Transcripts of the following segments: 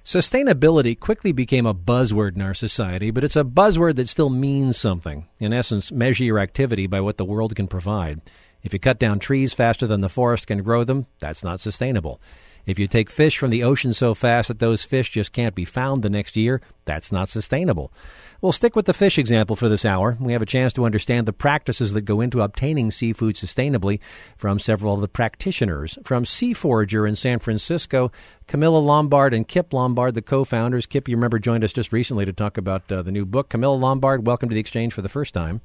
Sustainability quickly became a buzzword in our society, but it's a buzzword that still means something. In essence, measure your activity by what the world can provide. If you cut down trees faster than the forest can grow them, that's not sustainable. If you take fish from the ocean so fast that those fish just can't be found the next year, that's not sustainable. We'll stick with the fish example for this hour. We have a chance to understand the practices that go into obtaining seafood sustainably from several of the practitioners. From Sea Forager in San Francisco, Camilla Lombard and Kip Lombard, the co-founders. Kip, you remember, joined us just recently to talk about the new book. Camilla Lombard, welcome to the Exchange for the first time.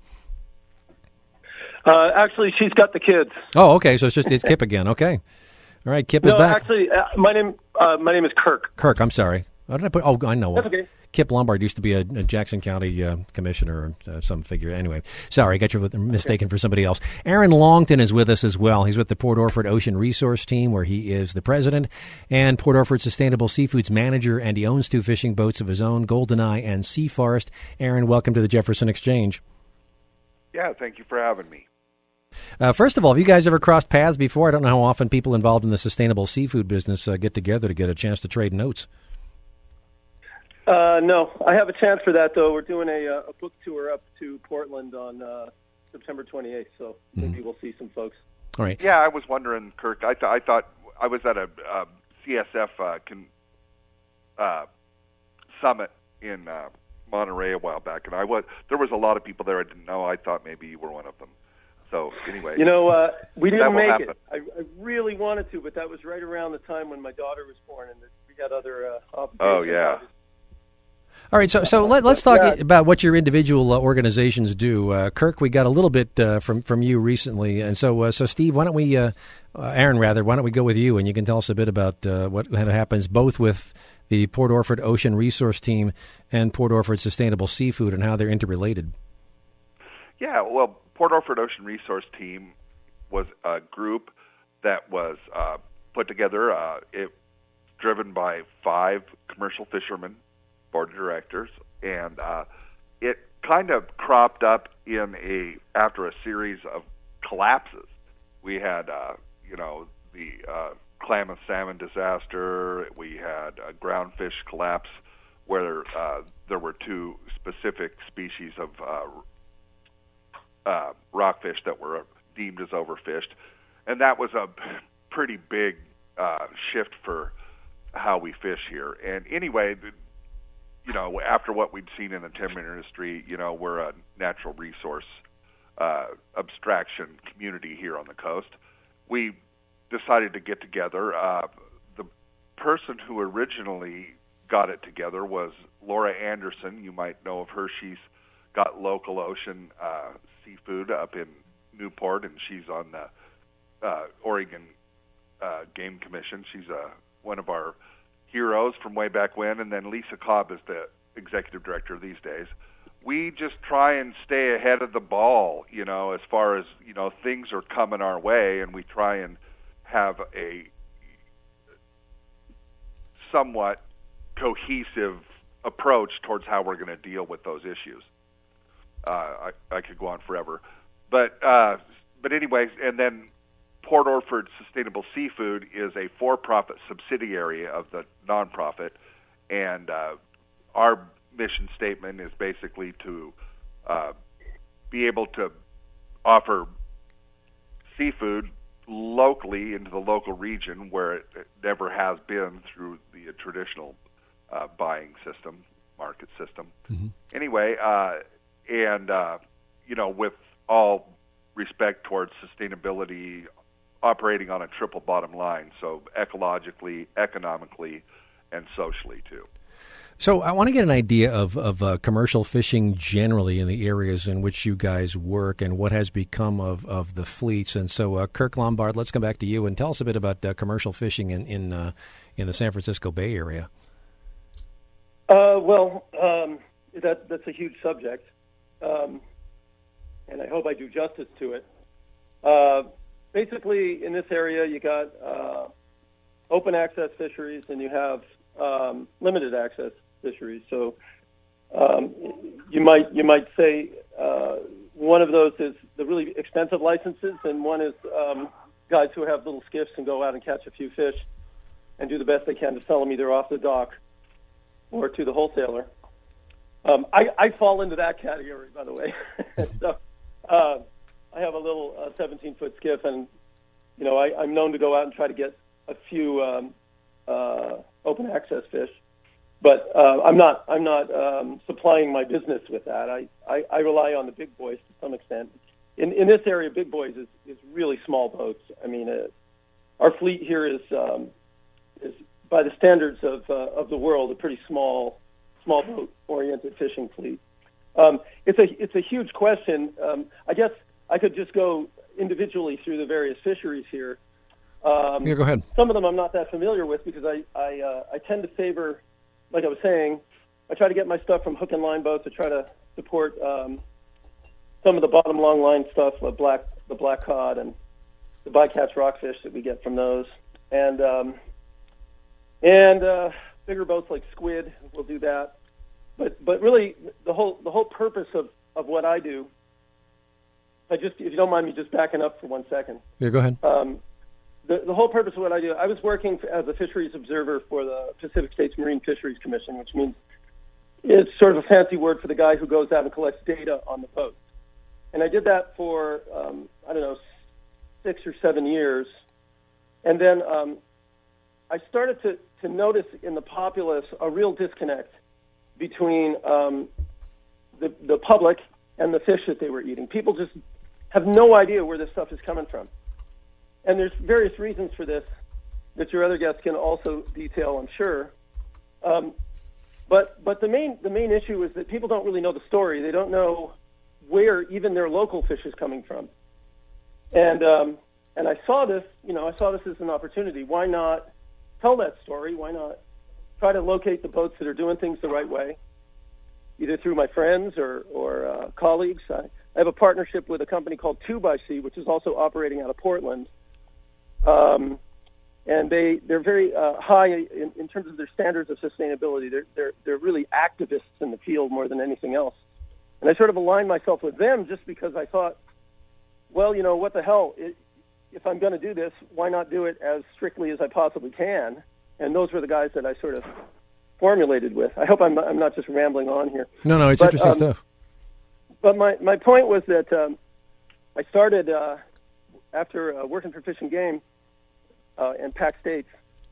Actually, she's got the kids. Oh, okay, so it's Kip again. Okay. All right, Kip is back. Actually, my name is Kirk. Kirk, I'm sorry. What did I put? Oh, I know. That's okay. Kip Lombard used to be a Jackson County commissioner or some figure. Anyway, sorry, I got you mistaken for somebody else. Aaron Longton is with us as well. He's with the Port Orford Ocean Resource Team, where he is the president, and Port Orford Sustainable Seafoods manager, and he owns 2 fishing boats of his own, GoldenEye and Sea Forest. Aaron, welcome to the Jefferson Exchange. Yeah, thank you for having me. First of all, have you guys ever crossed paths before? I don't know how often people involved in the sustainable seafood business get together to get a chance to trade notes. No, I have a chance for that, though. We're doing a book tour up to Portland on September 28th, so maybe we'll see some folks. All right. Yeah, I was wondering, Kirk. I thought I was at a CSF summit in Monterey a while back, and there was a lot of people there I didn't know. I thought maybe you were one of them. So anyway, we didn't make happen. it. I really wanted to, but that was right around the time when my daughter was born, and we had other obligations. Oh yeah. All right, so let's talk about what your individual organizations do. Kirk, we got a little bit from you recently, and so Steve, why don't we, Aaron rather, why don't we go with you, and you can tell us a bit about what happens both with the Port Orford Ocean Resource Team and Port Orford Sustainable Seafood and how they're interrelated. Yeah, well, Port Orford Ocean Resource Team was a group that was put together, driven by 5 commercial fishermen, board of directors, and it kind of cropped up after a series of collapses. We had, the Klamath salmon disaster. We had a groundfish collapse where there were 2 specific species of rockfish that were deemed as overfished, and that was a pretty big shift for how we fish here. And anyway, after what we'd seen in the timber industry, we're a natural resource abstraction community here on the coast. We decided to get together. The person who originally got it together was Laura Anderson. You might know of her. She's got Local Ocean Seafood up in Newport, and she's on the Oregon Game Commission. She's one of our heroes from way back when, and then Lisa Cobb is the executive director these days. We just try and stay ahead of the ball, as far as, things are coming our way, and we try and have a somewhat cohesive approach towards how we're going to deal with those issues. I could go on forever. But anyways, and then Port Orford Sustainable Seafood is a for-profit subsidiary of the nonprofit, and our mission statement is basically to be able to offer seafood locally into the local region where it never has been through the traditional buying system, market system. Mm-hmm. Anyway, with all respect towards sustainability, operating on a triple bottom line, so ecologically, economically, and socially too. So I want to get an idea of commercial fishing generally in the areas in which you guys work and what has become of the fleets. And so, Kirk Lombard, let's come back to you and tell us a bit about commercial fishing in the San Francisco Bay Area. That's a huge subject, and I hope I do justice to it. Basically, in this area, you got open access fisheries and you have limited access fisheries. So you might say one of those is the really expensive licenses, and one is guys who have little skiffs and go out and catch a few fish and do the best they can to sell them either off the dock or to the wholesaler. I fall into that category, by the way. So I have a little 17-foot skiff, and I'm known to go out and try to get a few open access fish, but I'm not supplying my business with that. I rely on the big boys to some extent. In this area, big boys is really small boats. I mean, our fleet here is by the standards of the world a pretty small boat oriented fishing fleet. It's a huge question. I guess I could just go individually through the various fisheries here. Yeah, go ahead. Some of them I'm not that familiar with because I tend to favor, like I was saying, I try to get my stuff from hook and line boats. I try to support some of the bottom long line stuff, the black cod and the bycatch rockfish that we get from those, and bigger boats like squid will do that. But really, the whole purpose of what I do. If you don't mind me just backing up for 1 second. Yeah, go ahead. The whole purpose of what I do, I was working as a fisheries observer for the Pacific States Marine Fisheries Commission, which means it's sort of a fancy word for the guy who goes out and collects data on the boat. And I did that for, 6 or 7 years. And then I started to notice in the populace a real disconnect between the public and the fish that they were eating. People just have no idea where this stuff is coming from. And there's various reasons for this that your other guests can also detail, I'm sure. But the main issue is that people don't really know the story. They don't know where even their local fish is coming from. And I saw this, as an opportunity. Why not tell that story? Why not try to locate the boats that are doing things the right way, either through my friends or colleagues? I have a partnership with a company called 2xC, which is also operating out of Portland. And they're very high in terms of their standards of sustainability. They're really activists in the field more than anything else. And I sort of aligned myself with them just because I thought, well, what the hell? If I'm going to do this, why not do it as strictly as I possibly can? And those were the guys that I sort of formulated with. I hope I'm not just rambling on here. No, it's interesting stuff. But my point was that I started after working for Fish and Game in Pac States.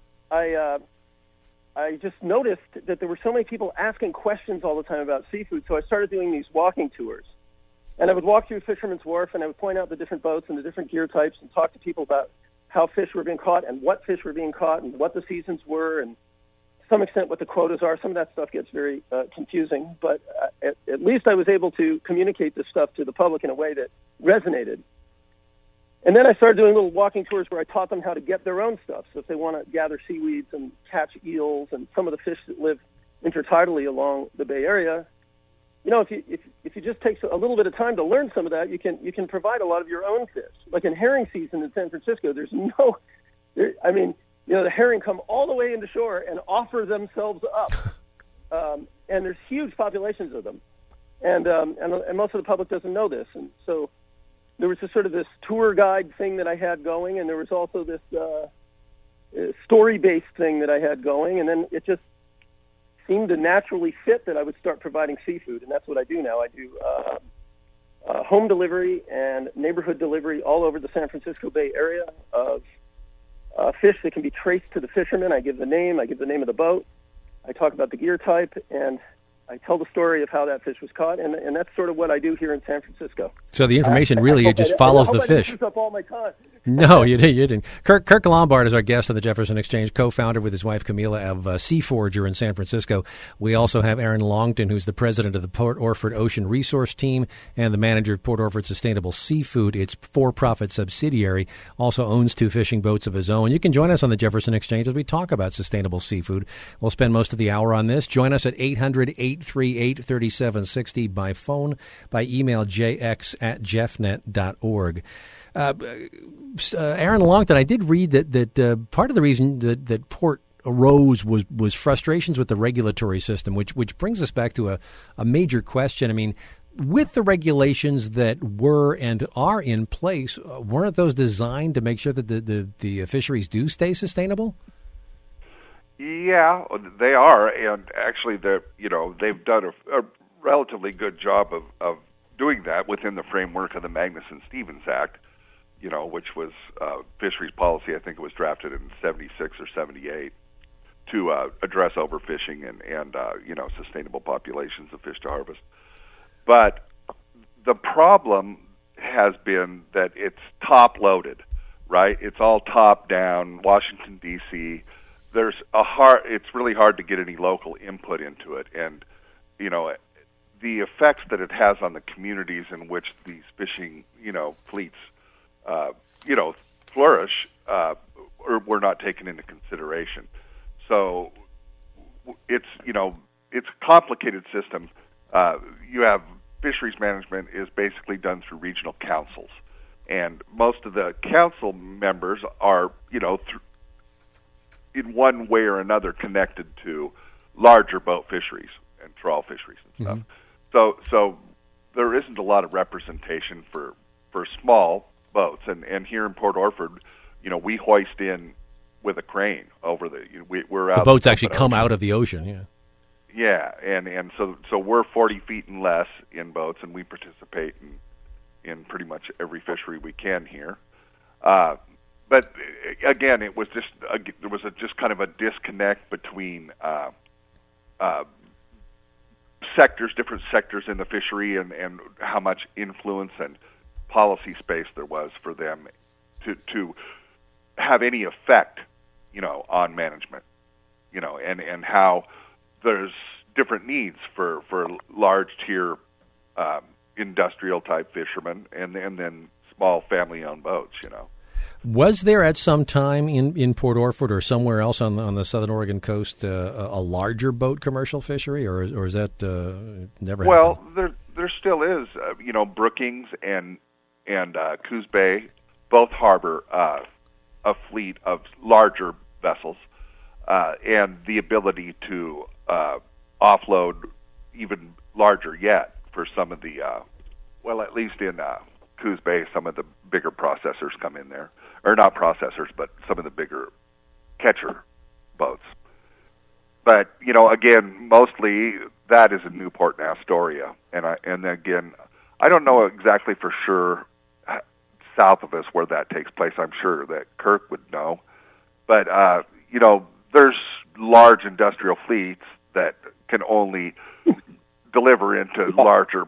I just noticed that there were so many people asking questions all the time about seafood, so I started doing these walking tours. And I would walk through Fisherman's Wharf, and I would point out the different boats and the different gear types and talk to people about how fish were being caught and what fish were being caught and what the seasons were and to some extent what the quotas are. Some of that stuff gets very confusing, but at least I was able to communicate this stuff to the public in a way that resonated. And then I started doing little walking tours where I taught them how to get their own stuff. So if they want to gather seaweeds and catch eels and some of the fish that live intertidally along the Bay Area, if you just take a little bit of time to learn some of that, you can provide a lot of your own fish. Like in herring season in San Francisco, the herring come all the way into shore and offer themselves up, and there's huge populations of them, and most of the public doesn't know this, and so there was this tour guide thing that I had going, and there was also this story-based thing that I had going, and then it just seemed to naturally fit that I would start providing seafood, and that's what I do now. I do home delivery and neighborhood delivery all over the San Francisco Bay Area of fish that can be traced to the fisherman. I give the name of the boat, I talk about the gear type, and I tell the story of how that fish was caught, and that's sort of what I do here in San Francisco. So the information really just follows the fish. I use up all my time. No, you didn't. Kirk Lombard is our guest on the Jefferson Exchange, co-founder with his wife Camila of Sea Forger in San Francisco. We also have Aaron Longton, who's the president of the Port Orford Ocean Resource Team and the manager of Port Orford Sustainable Seafood. Its for-profit subsidiary also owns 2 fishing boats of his own. You can join us on the Jefferson Exchange as we talk about sustainable seafood. We'll spend most of the hour on this. Join us at 800-838-3760 by phone, by email, jx@jeffnet.org. Aaron Longton, I did read that part of the reason that Port arose was frustrations with the regulatory system, which brings us back to a major question. I mean, with the regulations that were and are in place, weren't those designed to make sure that the fisheries do stay sustainable? Yeah, they are, and actually, they've done a relatively good job of doing that within the framework of the Magnuson-Stevens Act, which was fisheries policy. I think it was drafted in '76 or '78 to address overfishing and sustainable populations of fish to harvest. But the problem has been that it's top-loaded, right? It's all top-down, Washington, D.C., it's really hard to get any local input into it, and the effects that it has on the communities in which these fishing fleets flourish were not taken into consideration. So it's a complicated system. You have fisheries management is basically done through regional councils, and most of the council members are in one way or another connected to larger boat fisheries and trawl fisheries and stuff. Mm-hmm. So there isn't a lot of representation for small boats. And here in Port Orford, we hoist in with a crane over we're out. The boats actually come out of the ocean, yeah. Yeah, and so we're 40 feet and less in boats, and we participate in pretty much every fishery we can here. But again, it was there was just kind of a disconnect between different sectors in the fishery, and how much influence and policy space there was for them to have any effect, on management, and how there's different needs for large tier industrial type fishermen and then small family owned boats, Was there at some time in Port Orford or somewhere else on the southern Oregon coast a larger boat commercial fishery, or is that never happened? Well, there still is. Brookings and Coos Bay both harbor a fleet of larger vessels and the ability to offload even larger yet for some of the at least in Coos Bay, some of the bigger processors come in there. Or not processors, but some of the bigger catcher boats. But, again, mostly that is in Newport and Astoria. And again, I don't know exactly for sure south of us where that takes place. I'm sure that Kirk would know. But, there's large industrial fleets that can only deliver into larger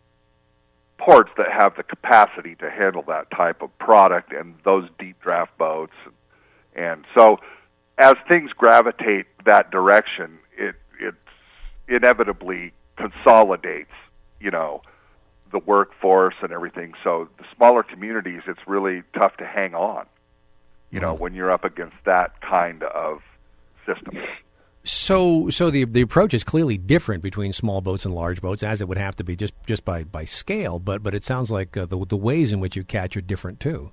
ports that have the capacity to handle that type of product and those deep draft boats. And so as things gravitate that direction, it inevitably consolidates, the workforce and everything. So the smaller communities, it's really tough to hang on, when you're up against that kind of system. So the approach is clearly different between small boats and large boats, as it would have to be just by scale. But it sounds like the ways in which you catch are different too.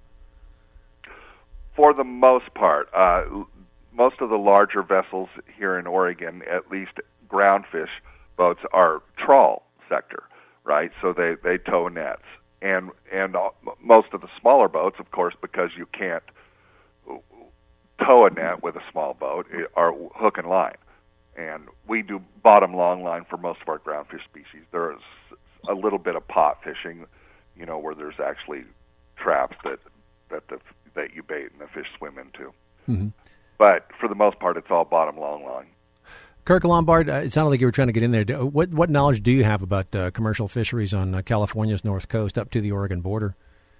For the most part, most of the larger vessels here in Oregon, at least groundfish boats, are trawl sector, right? So they tow nets, and most of the smaller boats, of course, because you can't tow a net with a small boat, are hook and line. And we do bottom long line for most of our groundfish species. There's a little bit of pot fishing, where there's actually traps that you bait and the fish swim into. Mm-hmm. But for the most part, it's all bottom long line. Kirk Lombard, it sounded like you were trying to get in there. What knowledge do you have about commercial fisheries on California's north coast up to the Oregon border?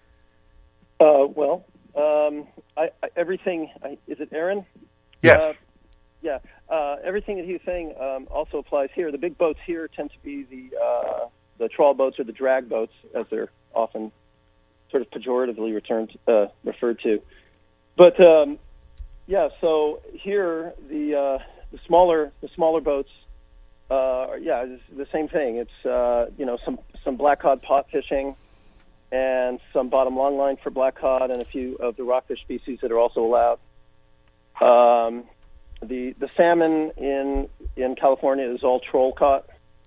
Everything. Is it Aaron? Yes. Yeah. Everything that he was saying also applies here. The big boats here tend to be the trawl boats or the drag boats, as they're often sort of pejoratively referred to. But so here the smaller boats, it's the same thing. It's some black cod pot fishing, and some bottom long line for black cod, and a few of the rockfish species that are also allowed. The salmon in California is all troll caught.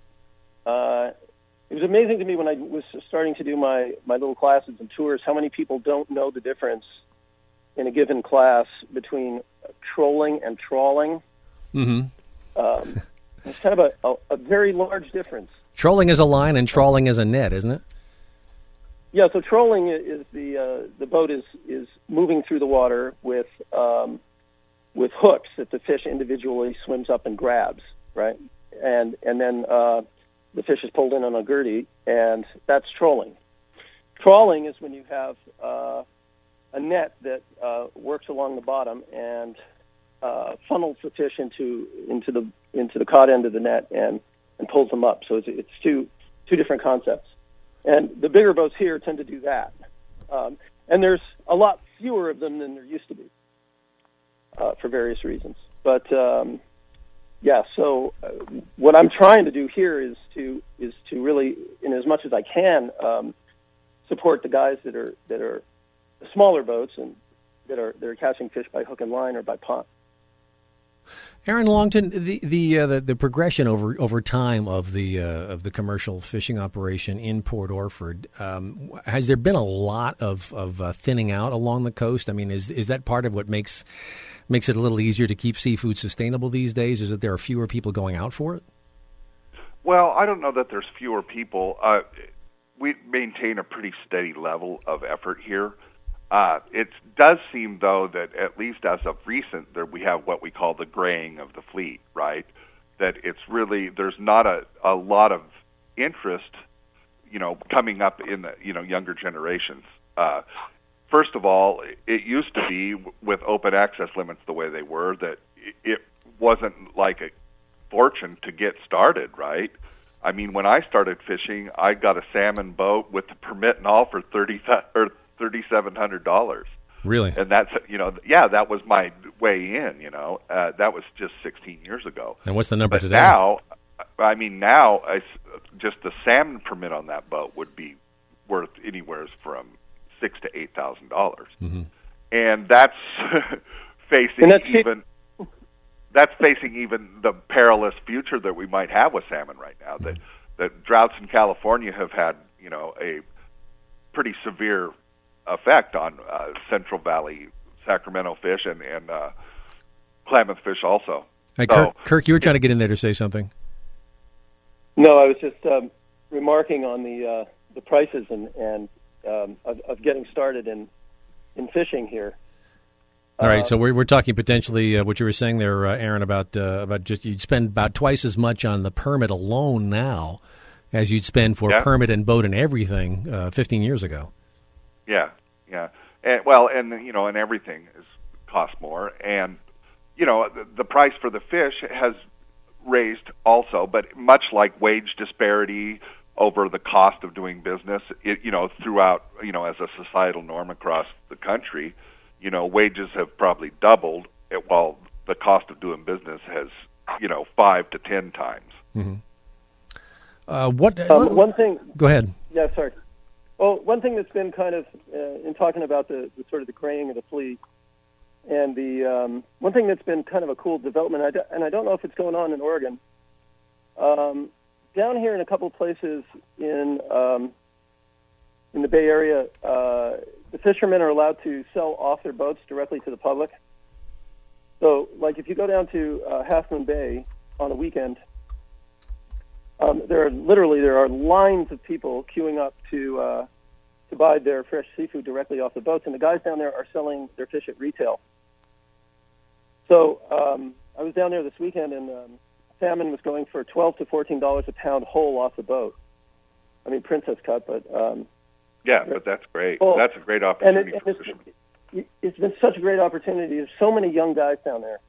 It was amazing to me when I was starting to do my little classes and tours how many people don't know the difference in a given class between trolling and trawling. It's kind of a very large difference. Trolling is a line and trawling is a net, isn't it? Yeah, so trolling is the boat is moving through the water with hooks that the fish individually swims up and grabs, right? And then the fish is pulled in on a gurdy, and that's trolling. Trawling is when you have a net that works along the bottom and funnels the fish into the caught end of the net and pulls them up. So it's two different concepts. And the bigger boats here tend to do that. And there's a lot fewer of them than there used to be for various reasons. But so what I'm trying to do here is to really, in as much as I can, support the guys that are the smaller boats and that are catching fish by hook and line or by pond. Aaron Longton, the progression over time of the commercial fishing operation in Port Orford, has there been a lot of thinning out along the coast? I mean, is that part of what makes it a little easier to keep seafood sustainable these days? Is that there are fewer people going out for it? Well, I don't know that there's fewer people. We maintain a pretty steady level of effort here. It does seem, though, that at least as of recent, that we have what we call the graying of the fleet, right? That it's really, there's not a lot of interest, coming up in the, younger generations. First of all, it used to be with open access limits the way they were that it wasn't like a fortune to get started, right? I mean, when I started fishing, I got a salmon boat with the permit and all for $3,700. Really? And that's, that was my way in, that was just 16 years ago. And what's the number but today? Now, just the salmon permit on that boat would be worth anywhere from $6,000 to $8,000. Mm-hmm. And that's facing even the perilous future that we might have with salmon right now. Mm-hmm. That droughts in California have had, a pretty severe effect on Central Valley Sacramento fish and Klamath fish also. Hey, Kirk, you were trying to get in there to say something. No, I was just remarking on the prices and of getting started in fishing here. All right, so we're talking potentially what you were saying there, Aaron, about just you'd spend about twice as much on the permit alone now as you'd spend for permit and boat and everything 15 years ago. Yeah. And everything costs more, and the price for the fish has raised also, but much like wage disparity over the cost of doing business, throughout, as a societal norm across the country, wages have probably doubled, while the cost of doing business has, 5 to 10 times. Mm-hmm. One thing. Go ahead. Yeah, sorry. Well, one thing that's been kind of in talking about the sort of the graying of the fleet, and the one thing that's been kind of a cool development, and I don't know if it's going on in Oregon. Down here in a couple of places in the Bay Area, the fishermen are allowed to sell off their boats directly to the public. So, like if you go down to Half Moon Bay on a weekend, there are lines of people queuing up to buy their fresh seafood directly off the boats, and the guys down there are selling their fish at retail. So I was down there this weekend, and salmon was going for $12 to $14 a pound whole off the boat. I mean, princess cut, but but that's great. Well, that's a great opportunity for fishermen. It's been such a great opportunity. There's so many young guys down there,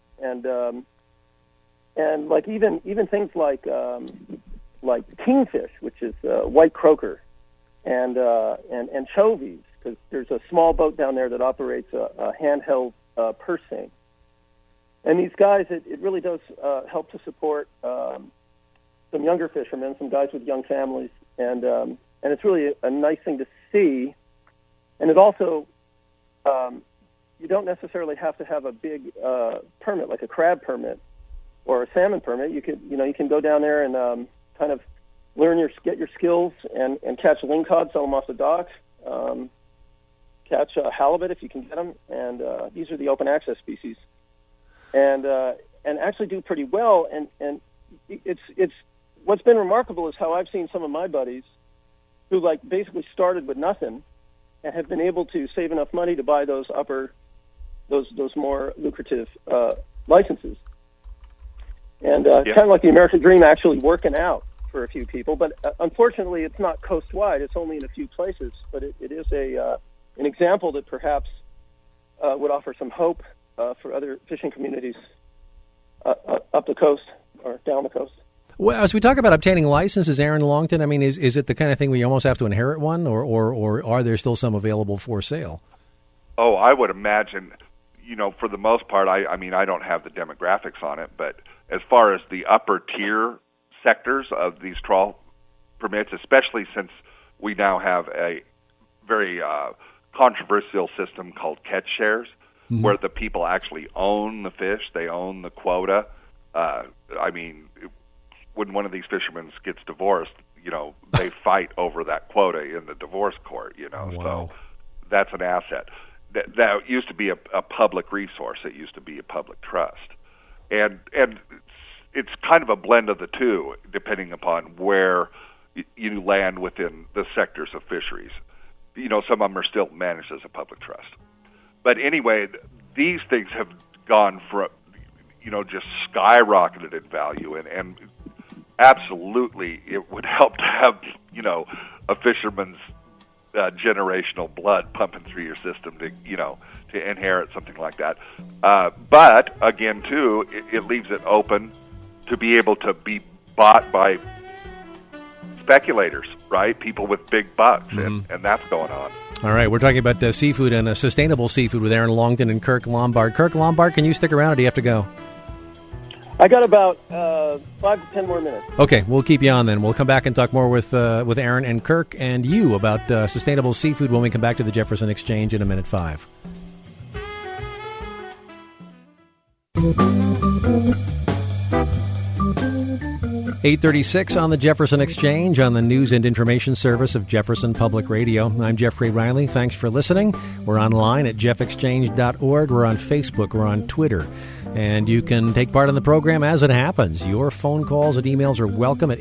and like even things like kingfish, which is white croaker, and anchovies, because there's a small boat down there that operates a handheld purse seine. And these guys, it really does help to support some younger fishermen, some guys with young families, and it's really a nice thing to see. And it also, you don't necessarily have to have a big permit, like a crab permit or a salmon permit. You can go down there and kind of get your skills and catch lingcod, sell them off the docks, catch halibut if you can get them, and these are the open access species. And and actually do pretty well. And it's what's been remarkable is how I've seen some of my buddies who like basically started with nothing and have been able to save enough money to buy those more lucrative licenses. And kind of like the American dream actually working out for a few people. But unfortunately, it's not coast-wide. It's only in a few places. But it is an example that perhaps would offer some hope for other fishing communities up the coast or down the coast. Well, as we talk about obtaining licenses, Aaron Longton, I mean, is it the kind of thing where you almost have to inherit one, or are there still some available for sale? Oh, I would imagine, for the most part, I mean, I don't have the demographics on it, but as far as the upper tier sectors of these trawl permits, especially since we now have a very controversial system called catch shares, where the people actually own the fish, they own the quota. I mean, when one of these fishermen gets divorced, they fight over that quota in the divorce court, Wow. So that's an asset. That used to be a public resource. It used to be a public trust. And it's kind of a blend of the two, depending upon where you land within the sectors of fisheries. Some of them are still managed as a public trust. But anyway, these things have gone from, just skyrocketed in value, and absolutely it would help to have, a fisherman's generational blood pumping through your system to inherit something like that. But again, too, it leaves it open to be able to be bought by speculators, right? People with big bucks, and that's going on. All right, we're talking about seafood and sustainable seafood with Aaron Longton and Kirk Lombard. Kirk Lombard, can you stick around, or do you have to go? I got about 5 to 10 more minutes. Okay, we'll keep you on then. We'll come back and talk more with Aaron and Kirk and you about sustainable seafood when we come back to the Jefferson Exchange in a minute 5. .836 on the Jefferson Exchange on the News and Information Service of Jefferson Public Radio. I'm Jeffrey Riley. Thanks for listening. We're online at jeffexchange.org. We're on Facebook. We're on Twitter. And you can take part in the program as it happens. Your phone calls and emails are welcome at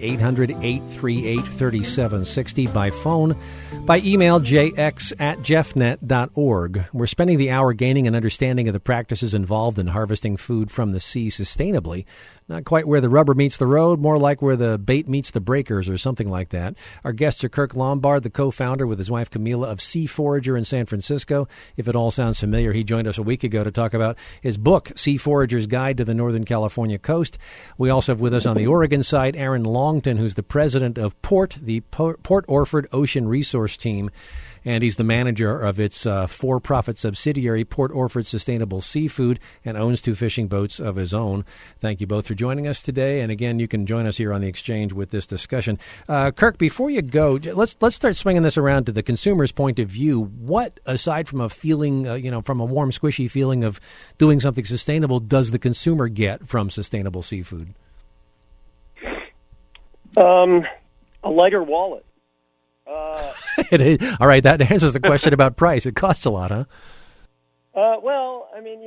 800-838-3760 by phone, by email jx@jeffnet.org. We're spending the hour gaining an understanding of the practices involved in harvesting food from the sea sustainably. Not quite where the rubber meets the road, more like where the bait meets the breakers or something like that. Our guests are Kirk Lombard, the co-founder with his wife Camila of Sea Forager in San Francisco. If it all sounds familiar, he joined us a week ago to talk about his book, Sea Forager's Guide to the Northern California Coast. We also have with us on the Oregon side Aaron Longton, who's the president of PORT, the Port Orford Ocean Resource Team. And he's the manager of its for-profit subsidiary, Port Orford Sustainable Seafood, and owns 2 fishing boats of his own. Thank you both for joining us today. And again, you can join us here on the Exchange with this discussion. Kirk, before you go, let's start swinging this around to the consumer's point of view. What, aside from a feeling, from a warm, squishy feeling of doing something sustainable, does the consumer get from sustainable seafood? A lighter wallet. It is. All right, that answers the question about price. It costs a lot, huh? Well, I mean,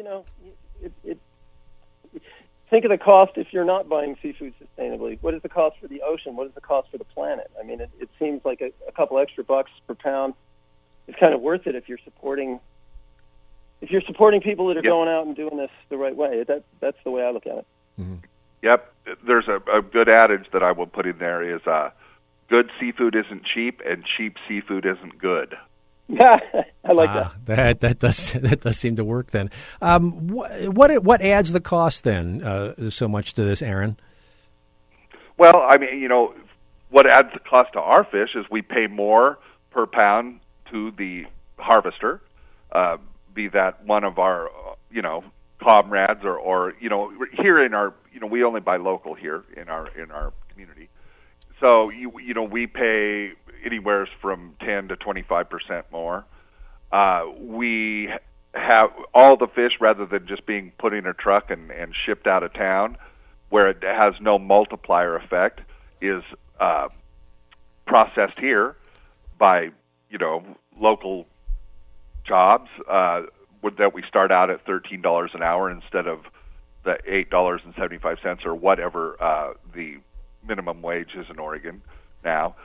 think of the cost if you're not buying seafood sustainably. What is the cost for the ocean? What is the cost for the planet? I mean, it seems like a couple extra bucks per pound is kind of worth it if you're supporting people that are going out and doing this the right way. That's the way I look at it. Mm-hmm. Yep. There's a good adage that I will put in there is good seafood isn't cheap, and cheap seafood isn't good. I like that. That does seem to work then. What adds the cost then so much to this, Aaron? Well, I mean, what adds the cost to our fish is we pay more per pound to the harvester, be that one of our, comrades or here in our, we only buy local here in our community. So we pay anywhere from 10 to 25% more. We have all the fish, rather than just being put in a truck and shipped out of town, where it has no multiplier effect, is processed here by local jobs that we start out at $13 an hour instead of the $8.75 or whatever the minimum wage is in Oregon now.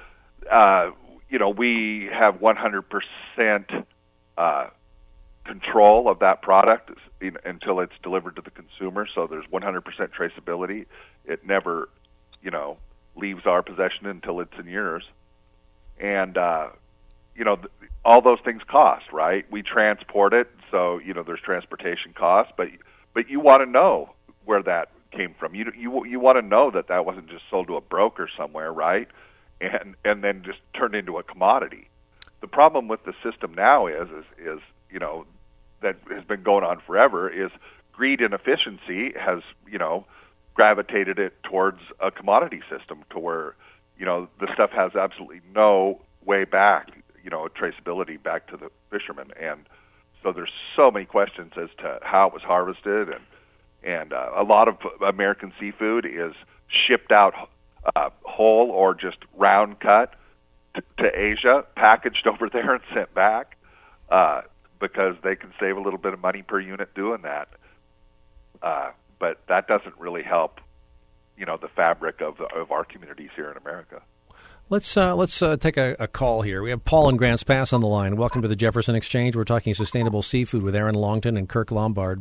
We have 100% control of that product until it's delivered to the consumer. So there's 100% traceability. It never, leaves our possession until it's in yours. And all those things cost, right? We transport it, so there's transportation costs, but you want to know where that came from. You want to know that wasn't just sold to a broker somewhere, right? And then just turned into a commodity. The problem with the system now is that has been going on forever is greed and efficiency has gravitated it towards a commodity system to where the stuff has absolutely no way back, traceability back to the fishermen. And so there's so many questions as to how it was harvested, and a lot of American seafood is shipped out whole or just round cut to Asia, packaged over there and sent back because they can save a little bit of money per unit doing that. But that doesn't really help, the fabric of our communities here in America. Let's take a call here. We have Paul in Grants Pass on the line. Welcome to the Jefferson Exchange. We're talking sustainable seafood with Aaron Longton and Kirk Lombard.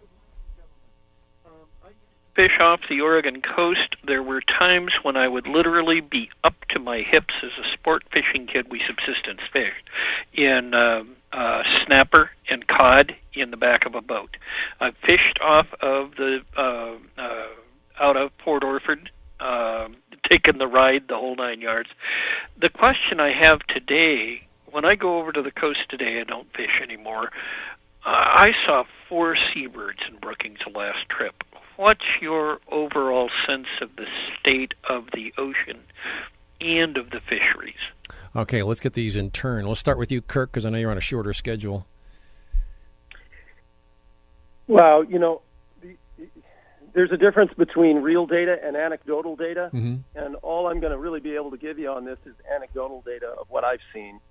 Fish off the Oregon coast. There were times when I would literally be up to my hips as a sport fishing kid. We subsistence fished in snapper and cod in the back of a boat. I fished off of the out of Port Orford, taken the ride, the whole 9 yards. The question I have today, when I go over to the coast today, I don't fish anymore. I saw 4 seabirds in Brookings the last trip. What's your overall sense of the state of the ocean and of the fisheries? Okay, let's get these in turn. We'll start with you, Kirk, because I know you're on a shorter schedule. Well, there's a difference between real data and anecdotal data, and all I'm going to really be able to give you on this is anecdotal data of what I've seen.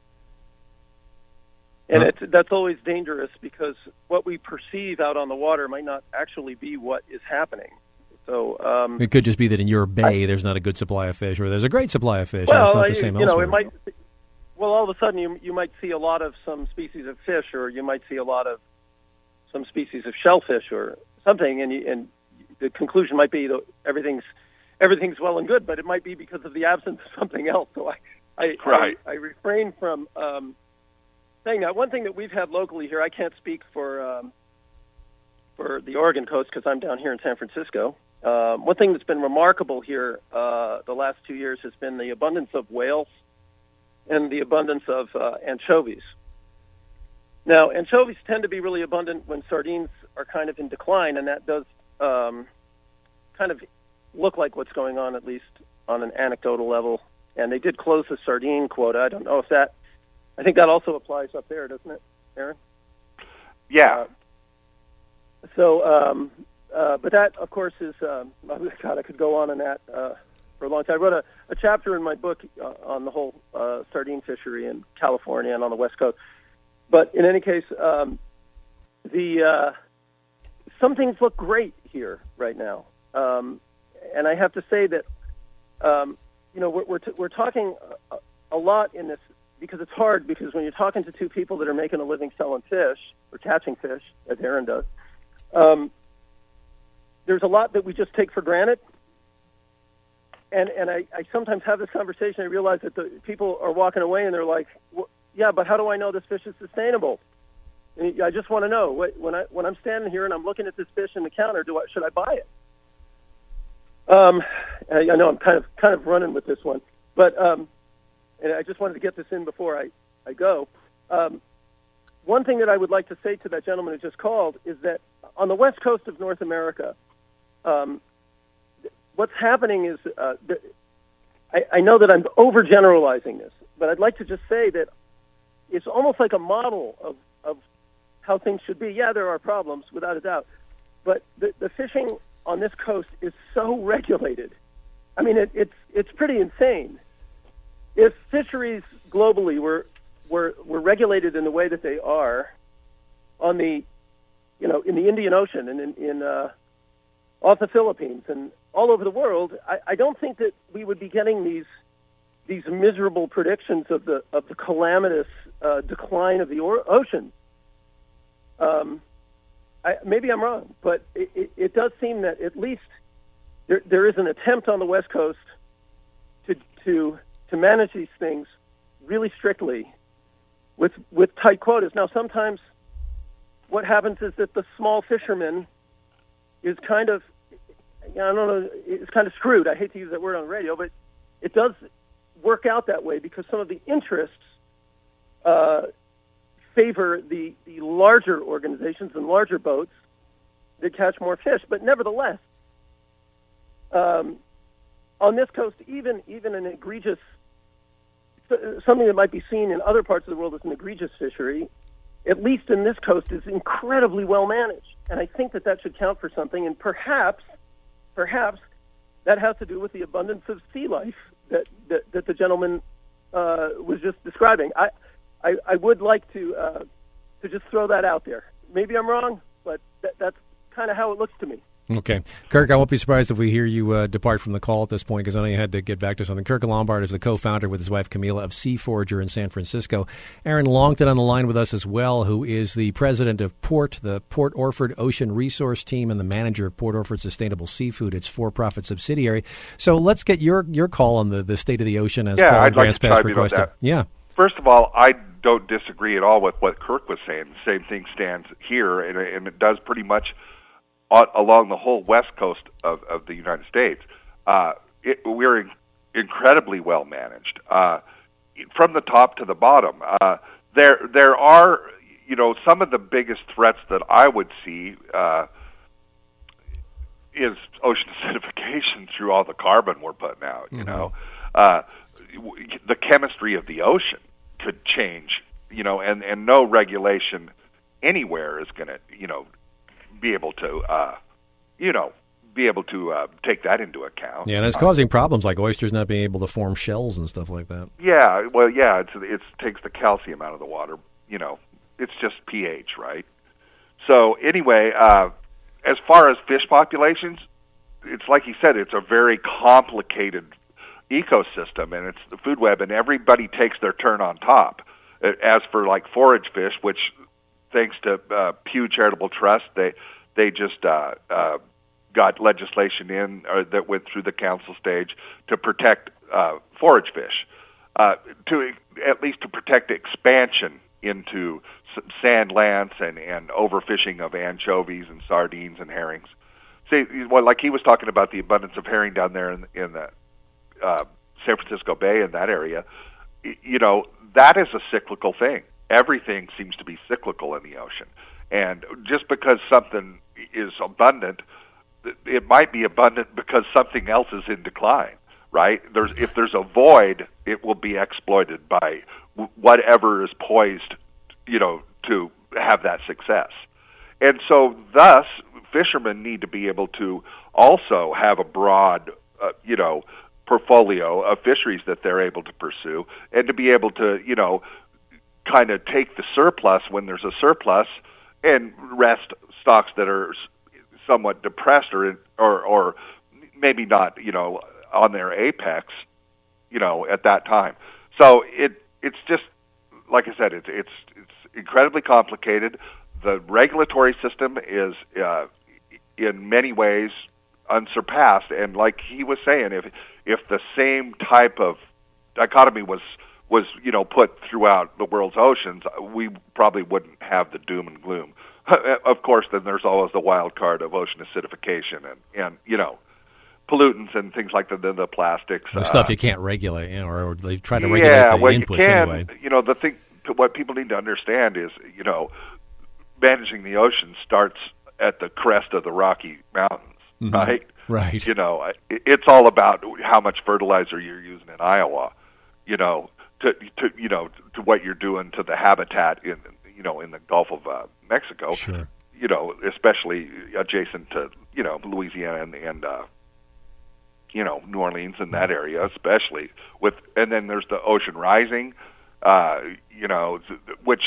And that's always dangerous because what we perceive out on the water might not actually be what is happening. So it could just be that in your bay there's not a good supply of fish, or there's a great supply of fish. Well, and it's not the same elsewhere. It might. Well, all of a sudden you might see a lot of some species of fish, or you might see a lot of some species of shellfish or something, and the conclusion might be that everything's well and good, but it might be because of the absence of something else. So I refrain from saying that. One thing that we've had locally here, I can't speak for the Oregon coast because I'm down here in San Francisco. One thing that's been remarkable here the last 2 years has been the abundance of whales and the abundance of anchovies. Now, anchovies tend to be really abundant when sardines are kind of in decline, and that does kind of look like what's going on, at least on an anecdotal level. And they did close the sardine quota. I don't know if that... I think that also applies up there, doesn't it, Aaron? Yeah. But that, of course, is... God, I could go on that for a long time. I wrote a chapter in my book on the whole sardine fishery in California and on the West Coast. But in any case, some things look great here right now. And I have to say that, we're talking a lot in this, because it's hard, because when you're talking to two people that are making a living selling fish or catching fish, as Aaron does, there's a lot that we just take for granted. And I sometimes have this conversation. I realize that the people are walking away and they're like, well, yeah, but how do I know this fish is sustainable? And I just want to know, when I'm standing here and I'm looking at this fish in the counter, should I buy it? I know I'm kind of running with this one, but and I just wanted to get this in before I go. One thing that I would like to say to that gentleman who just called is that on the west coast of North America, what's happening is I know that I'm overgeneralizing this, but I'd like to just say that it's almost like a model of how things should be. Yeah, there are problems, without a doubt, but the fishing on this coast is so regulated. I mean, it's pretty insane. If fisheries globally were regulated in the way that they are on the, in the Indian Ocean and off the Philippines and all over the world, I don't think that we would be getting these miserable predictions of the calamitous decline of the ocean. Maybe I'm wrong, but it does seem that at least there is an attempt on the West Coast to manage these things really strictly with tight quotas. Now, sometimes what happens is that the small fisherman is kind of, I don't know, it's kind of screwed. I hate to use that word on the radio, but it does work out that way because some of the interests favor the larger organizations and larger boats that catch more fish. But nevertheless, on this coast, even an egregious, something that might be seen in other parts of the world as an egregious fishery, at least in this coast, is incredibly well managed. And I think that should count for something. And perhaps that has to do with the abundance of sea life that the gentleman was just describing. I would like to just throw that out there. Maybe I'm wrong, but that's kind of how it looks to me. Okay. Kirk, I won't be surprised if we hear you depart from the call at this point because I know you had to get back to something. Kirk Lombard is the co-founder with his wife Camila of Sea Forger in San Francisco. Aaron Longton on the line with us as well, who is the president of PORT, the Port Orford Ocean Resource Team, and the manager of Port Orford Sustainable Seafood, its for-profit subsidiary. So let's get your call on the state of the ocean as Paul I'd like to Grants chime in on requested. that. Yeah. First of all, I don't disagree at all with what Kirk was saying. The same thing stands here, and it does pretty much along the whole west coast of the United States. We're incredibly well managed from the top to the bottom. There are, some of the biggest threats that I would see is ocean acidification through all the carbon we're putting out. The chemistry of the ocean could change, and no regulation anywhere is going to, be able to, take that into account. Yeah, and it's causing problems like oysters not being able to form shells and stuff like that. Yeah, well, yeah, it takes the calcium out of the water. It's just pH, right? So anyway, as far as fish populations, it's like he said, it's a very complicated ecosystem, and it's the food web, and everybody takes their turn on top. As for like forage fish, which thanks to Pew Charitable Trust, they just got legislation in that went through the council stage to protect forage fish, to at least to protect expansion into sand lance and overfishing of anchovies and sardines and herrings. See, well, like he was talking about the abundance of herring down there in the San Francisco Bay in that area, that is a cyclical thing. Everything seems to be cyclical in the ocean. And just because something is abundant, it might be abundant because something else is in decline, right? If there's a void, it will be exploited by whatever is poised, to have that success. And so thus, fishermen need to be able to also have a broad, portfolio of fisheries that they're able to pursue, and to be able to, kind of take the surplus when there's a surplus and rest stocks that are somewhat depressed or maybe not, on their apex, at that time. So it's just, like I said, it's incredibly complicated. The regulatory system is in many ways unsurpassed, and like he was saying, if the same type of dichotomy was put throughout the world's oceans, we probably wouldn't have the doom and gloom. Of course, then there's always the wild card of ocean acidification and pollutants and things like the plastics. The stuff you can't regulate, or they try to regulate the inputs anyway. The thing, what people need to understand is, managing the ocean starts at the crest of the Rocky Mountains. Mm-hmm. Right. It's all about how much fertilizer you're using in Iowa, to what you're doing to the habitat in the Gulf of Mexico. Sure. Especially adjacent to Louisiana and New Orleans and that area, especially and then there's the ocean rising, which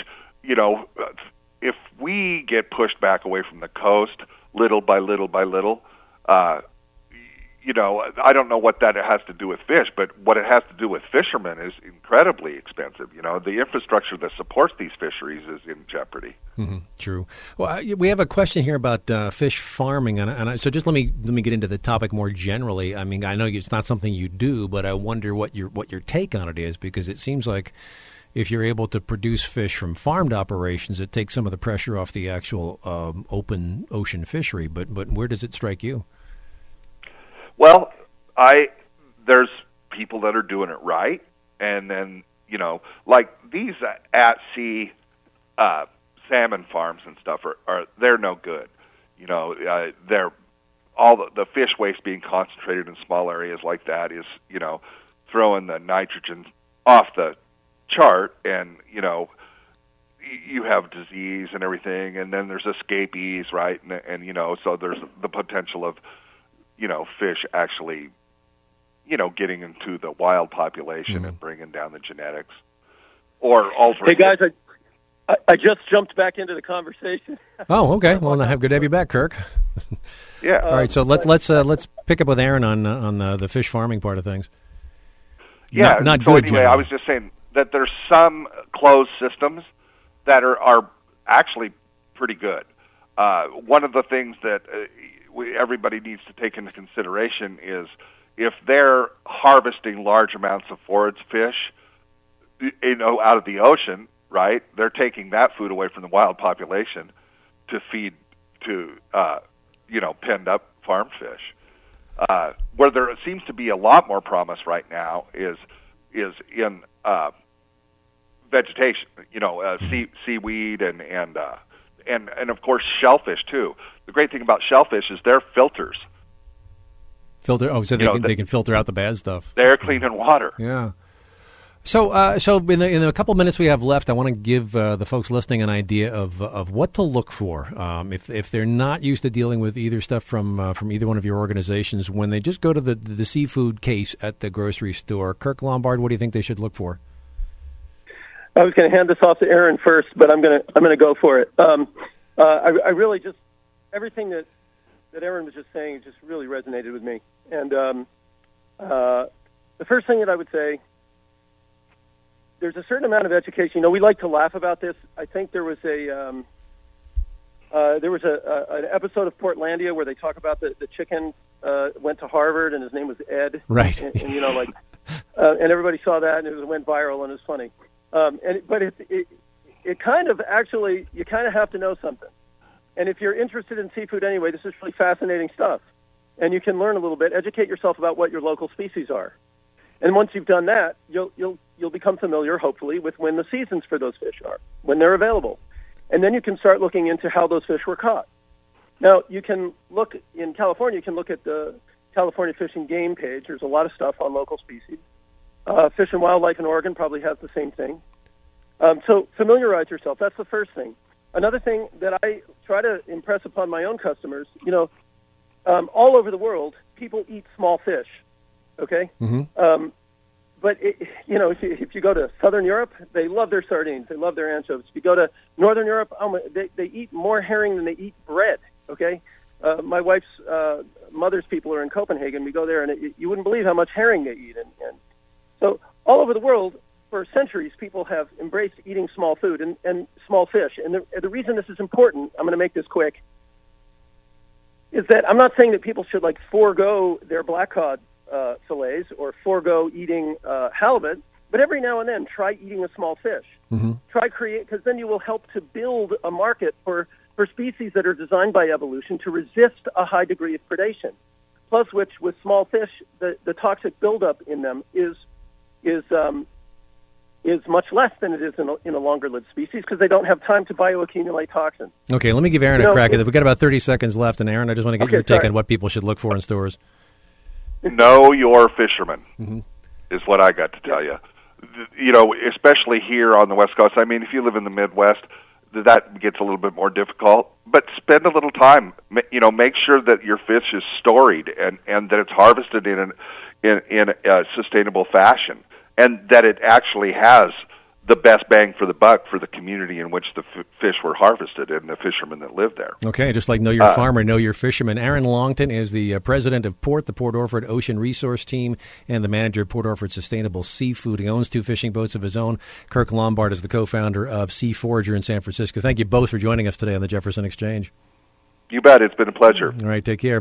if we get pushed back away from the coast little by little by little, I don't know what that has to do with fish, but what it has to do with fishermen is incredibly expensive. The infrastructure that supports these fisheries is in jeopardy. Mm-hmm. True. Well, we have a question here about fish farming, so just let me get into the topic more generally. I mean, I know it's not something you do, but I wonder what your take on it is, because it seems like if you're able to produce fish from farmed operations, it takes some of the pressure off the actual open ocean fishery. But where does it strike you? Well, there's people that are doing it right, and then like these at-sea salmon farms and stuff they're no good. They're all the fish waste being concentrated in small areas like that is throwing the nitrogen off the chart, and you have disease and everything, and then there's escapees, right? And so there's the potential of fish actually, getting into the wild population and bringing down the genetics, or altering. Hey guys, I just jumped back into the conversation. Oh, okay. Well, good to have you back, Kirk. Yeah. All right. So let's pick up with Aaron on the fish farming part of things. Yeah. Not so good. Anyway, generally. I was just saying that there's some closed systems that are actually pretty good. One of the things that everybody needs to take into consideration is if they're harvesting large amounts of forage fish, out of the ocean, right? They're taking that food away from the wild population to feed to, penned up farm fish. Where there seems to be a lot more promise right now is in vegetation, seaweed and of course shellfish too. The great thing about shellfish is they're filters. So they can filter out the bad stuff. They're cleaning water. Yeah. So in the couple minutes we have left, I want to give the folks listening an idea of what to look for if they're not used to dealing with either stuff from either one of your organizations when they just go to the seafood case at the grocery store. Kirk Lombard, what do you think they should look for? I was going to hand this off to Aaron first, but I'm going to go for it. I really just everything that Aaron was just saying just really resonated with me. And the first thing that I would say, there's a certain amount of education. We like to laugh about this. I think there was an episode of Portlandia where they talk about the chicken went to Harvard and his name was Ed. Right. And and everybody saw that and it went viral and it was funny. But it kind of actually, you kind of have to know something. And if you're interested in seafood anyway, this is really fascinating stuff. And you can learn a little bit, educate yourself about what your local species are. And once you've done that, you'll become familiar, hopefully, with when the seasons for those fish are, when they're available. And then you can start looking into how those fish were caught. Now, you can look, in California, you can look at the California Fish and Game page. There's a lot of stuff on local species. Fish and Wildlife in Oregon probably has the same thing. So familiarize yourself. That's the first thing. Another thing that I try to impress upon my own customers, all over the world, people eat small fish, okay? Mm-hmm. But, if you go to Southern Europe, they love their sardines. They love their anchovies. If you go to Northern Europe, they eat more herring than they eat bread, okay? My wife's mother's people are in Copenhagen. We go there, and you wouldn't believe how much herring they eat. And so all over the world, for centuries, people have embraced eating small food and small fish. And the reason this is important, I'm going to make this quick, is that I'm not saying that people should forego their black cod fillets or forego eating halibut, but every now and then try eating a small fish. Mm-hmm. Because then you will help to build a market for species that are designed by evolution to resist a high degree of predation. Plus, which with small fish, the toxic buildup in them is much less than it is in a longer-lived species because they don't have time to bioaccumulate toxins. Okay, let me give Aaron a crack at it. We've got about 30 seconds left, and Aaron, I just want to get your take on what people should look for in stores. Know your fishermen is what I got to tell you. Especially here on the West Coast. I mean, if you live in the Midwest, that gets a little bit more difficult. But spend a little time. Make sure that your fish is storied and that it's harvested in a sustainable fashion. And that it actually has the best bang for the buck for the community in which the fish were harvested and the fishermen that lived there. Okay, just like know your farmer, know your fisherman. Aaron Longton is the president of PORT, the Port Orford Ocean Resource Team, and the manager of Port Orford Sustainable Seafood. He owns 2 fishing boats of his own. Kirk Lombard is the co-founder of Sea Forager in San Francisco. Thank you both for joining us today on the Jefferson Exchange. You bet. It's been a pleasure. All right, take care.